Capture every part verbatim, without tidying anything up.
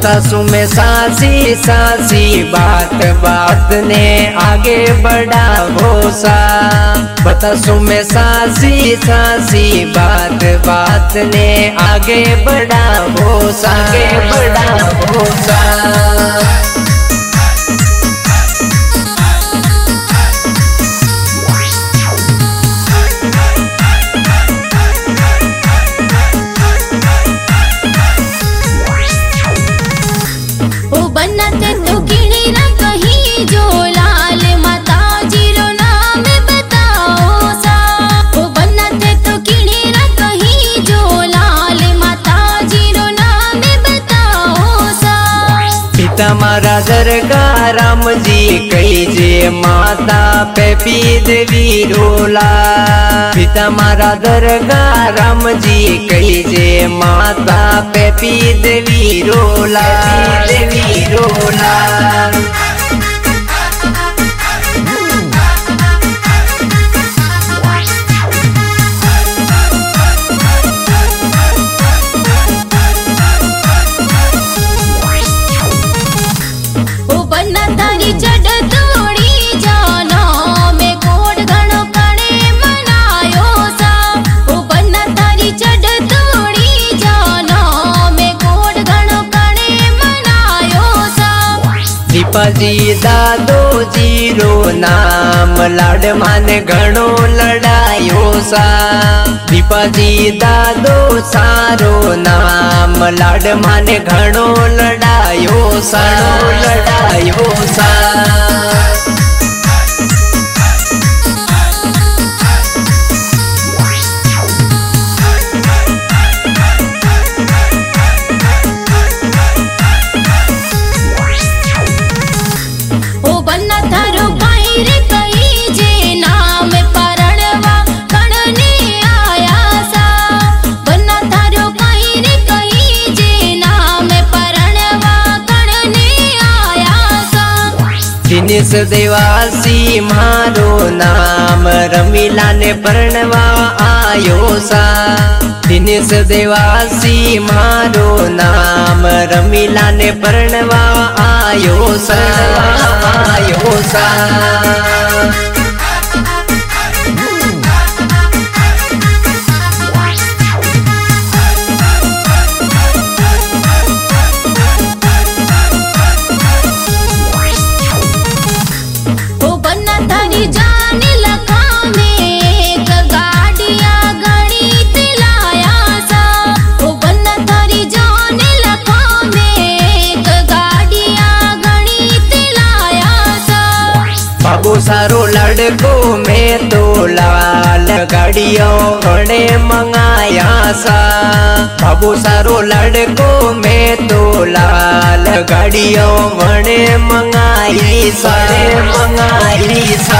बतासू में सासी सासी बात बात ने आगे बढ़ा भोसा। बतासू में सासी सासी बात बात ने आगे बढ़ा भोसा, आगे बढ़ा भोसा। मारा दरगाह राम जी कही जे माता पे पी देवी रोला। पिता मारा दरगाह राम जी कही जे माता पे पी देवी रोला, देवी रोला। दीपाजी दादो जीरो नाम लाड माने घणो लड़ायो सा। दीपाजी दादो सारो नाम लाड माने घणो लड़ायो सा, लड़ायो सा। दिनेश देवासी मारो नाम रमीला ने परणवा आयो सा। दिनेश देवासी मारो नाम रमीला ने परणवा आयो सा, आयो सा। बाबू सारो लड़को में तो लाल गाड़ियों घणे मंगाया सा। बाबू सारो लड़को में तो लाल गाड़ियों घणे मंगाई सा, मंगाई सा।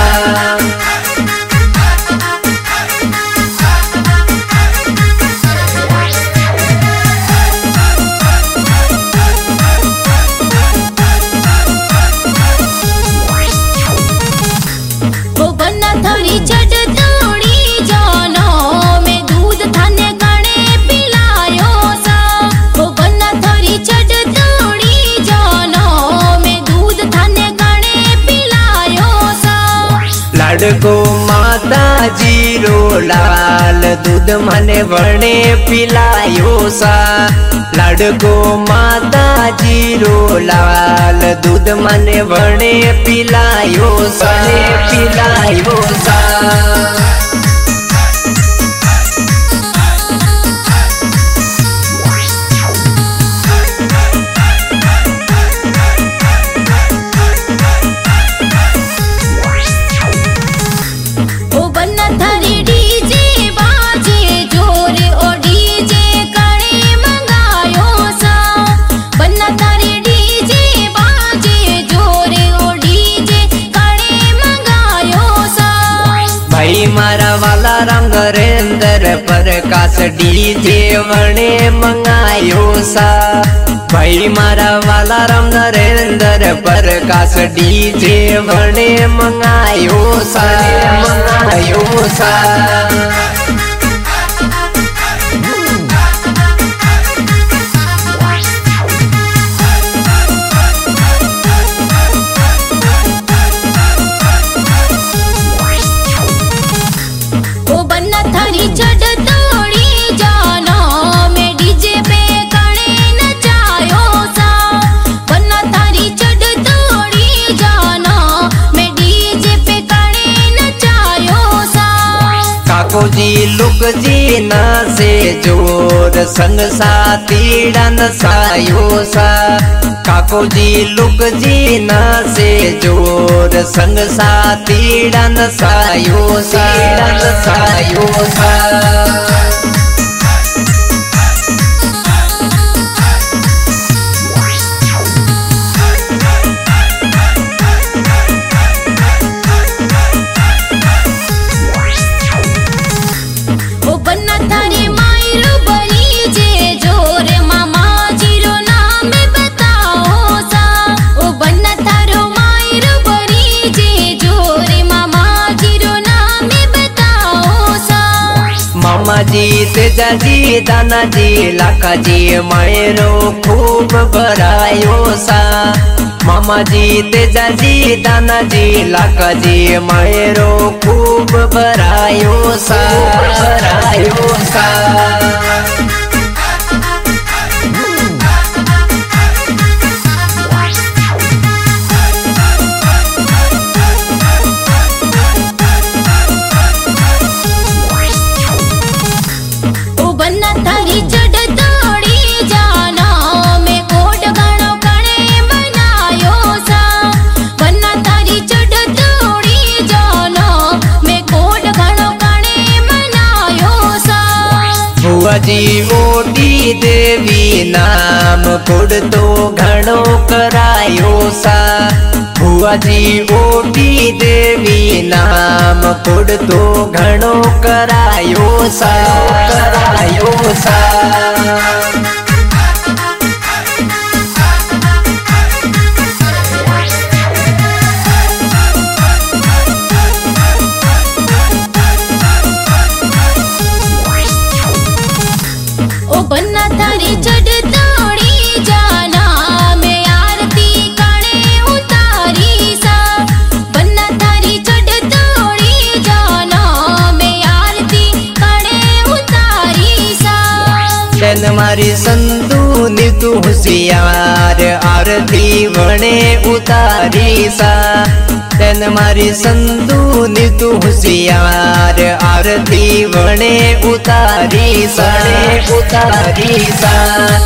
लड़को माता जीरो लाल दूध मने वणे पिलायो सा। लड़को माता जीरो लाल दूध मने वणे पिलायो सा, पिलायो सा। मारा वाला रंग रेंदर प्रकाश डीजे वणे मंगायो सा। भाई मारा वाला रंग रेंदर प्रकाश डीजे वणे मंगायो सा, मंगायो सा। जी ना से जोर संग साथी डान सायो सा काको जी लुक जी ना से जोर संग साथी डान सायो सा डान सायो सा मामा जी तेजा जी दाना जी लाखा जी मायरो खूब भरायो सा मामा जी तेजा जी दाना जी लाखा जी मायरो खूब भरायो सा भरायो सा बुआ जी ओटी देवी नाम कुड़ तो घणो करायो सा बुआ जी ओटी देवी नाम कुड़ तो घणो करायो सा करायो सा बन्ना थारी चढ़ तोड़ी जाना मैं आरती कणे उतारी सा बन्ना थारी चढ़ तोड़ी जाना मैं आरती कणे उतारी सा तेन मारी संतु नीतु होशियार आरती वणे उतारी सा तेन मारी संतु नीतु होशियार आरती वणे उतारी सा उतारी सा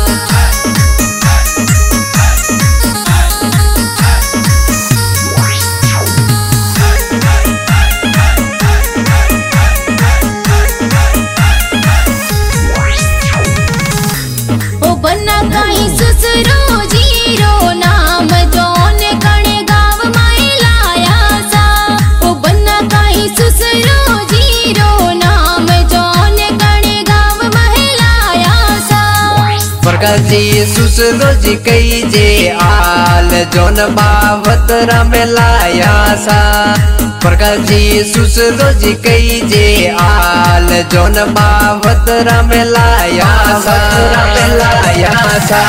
ओ बन्ना काई ससुरो जीरो नाम जोन कणे गाव माई लाया सा ओ बन्ना काई ससुरो जीरो नाम जोन कणे गाव माई लाया सा प्रकाश जी सुसरो जी कई जे आल जोन बावत राम लाया सा प्रकाश जी सुसरो जी कई जे आल जोन बावत राम लाया सा राम लाया सा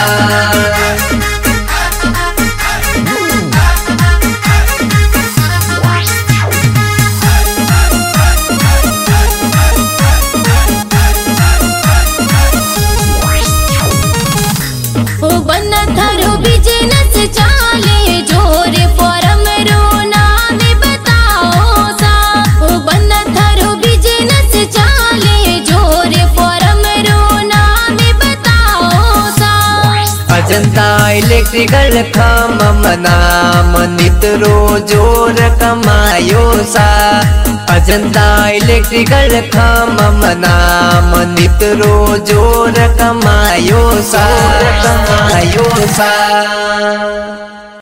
ओ बन्ना थारो बिजनेस चाले जोर फॉर्म रो नाम बताओ सा ओ बन्ना थारो बिजनेस चाले जोर फॉर्म रो नाम बताओ सा अजंता इलेक्ट्रिकल खाम नाम नितरो जोर कमायो सा अजंता इलेक्ट्रिकल खाम नाम नितरो जोर कमायो सा कमायो सा।